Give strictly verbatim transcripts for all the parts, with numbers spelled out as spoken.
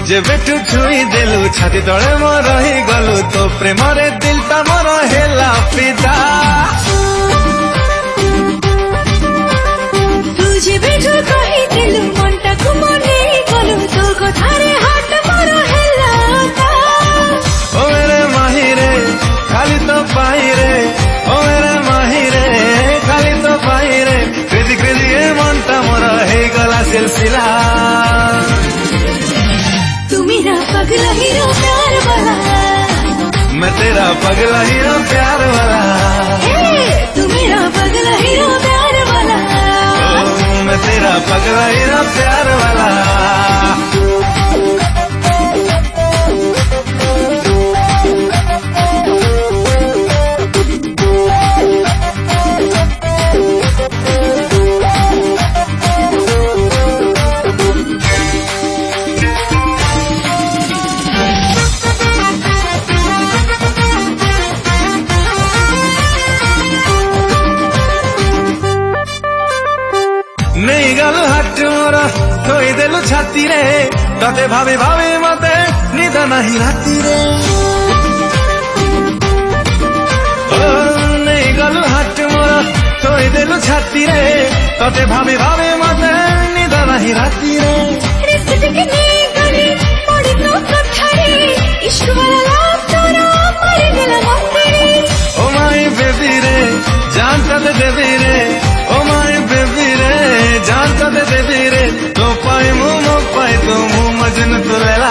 जेबेठू छुई देलु छाती तले मोर रही गलु तो प्रेम रे दिल ता मोर हेला फिदा तू जेबेठू कही देलु मनटा को मने गलु तो कथारे हाट मोर हेला ता ओ मेरे माही रे खाली तो पाई रे ओ मेरे माही रे खाली तो पाई रे क्रेजी क्रेजी ए मनटा मोर हे गला सिलसिला पगला हीरो प्यार वाला मैं तेरा पगला हीरो प्यार वाला तू मेरा पगला हीरो प्यार वाला मैं तेरा पगला हीरो प्यार वाला नहीं गल हाथ मोर थोई देलु छाती रे तते भावे भावे मते निद नहीं राती रे ओ नहीं गल हाथ मोर थोई देलु छाती रे तते भावे भावे मते निद नहीं राती रे रिश्ते के गली पड़ी तो कठारे इश्क वाला तोरा मारे गला मंगड़ी ओ माय बेबी रे जान तते देवी रे ओ माय बेबी रे जान तते देवी रे तो पाए मुँह मो पाए तो मुँह मजन तुलेला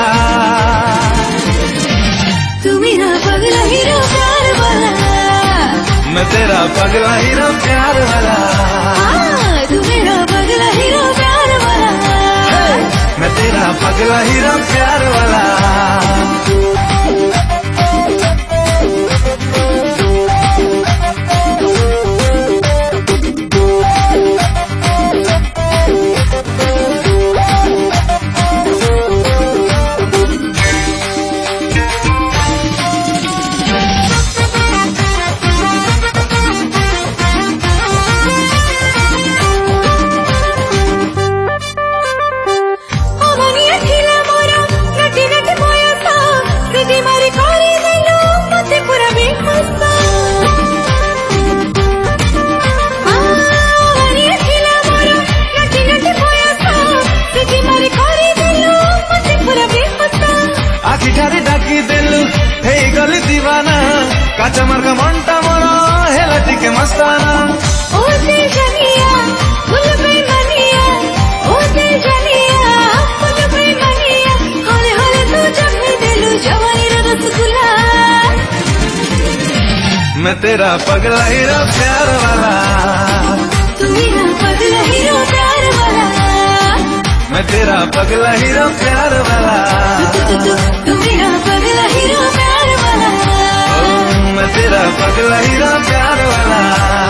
तू मेरा पगला हीरो प्यार वाला मैं तेरा पगला हीरो प्यार वाला तू मेरा पगला हीरो प्यार वाला मैं तेरा पगला हीरो प्यार वाला डाकी देलु हे गली दीवाना काचा मार्ग मनटा मोर हेला टिके मस्ताना ओ दे जनिया फुल पे मनिया ओ दे जनिया फुल पे मनिया हरे हरे तू जमे देलु जवानी रे रसगुल्ला मैं तेरा पगला हीरो प्यार वाला तू मेरा पगला हीरो प्यार वाला मैं तेरा पगला हीरो प्यार वाला तू मेरा पगला हीरो प्यार वाला मैं तेरा पगला हीरो प्यार वाला।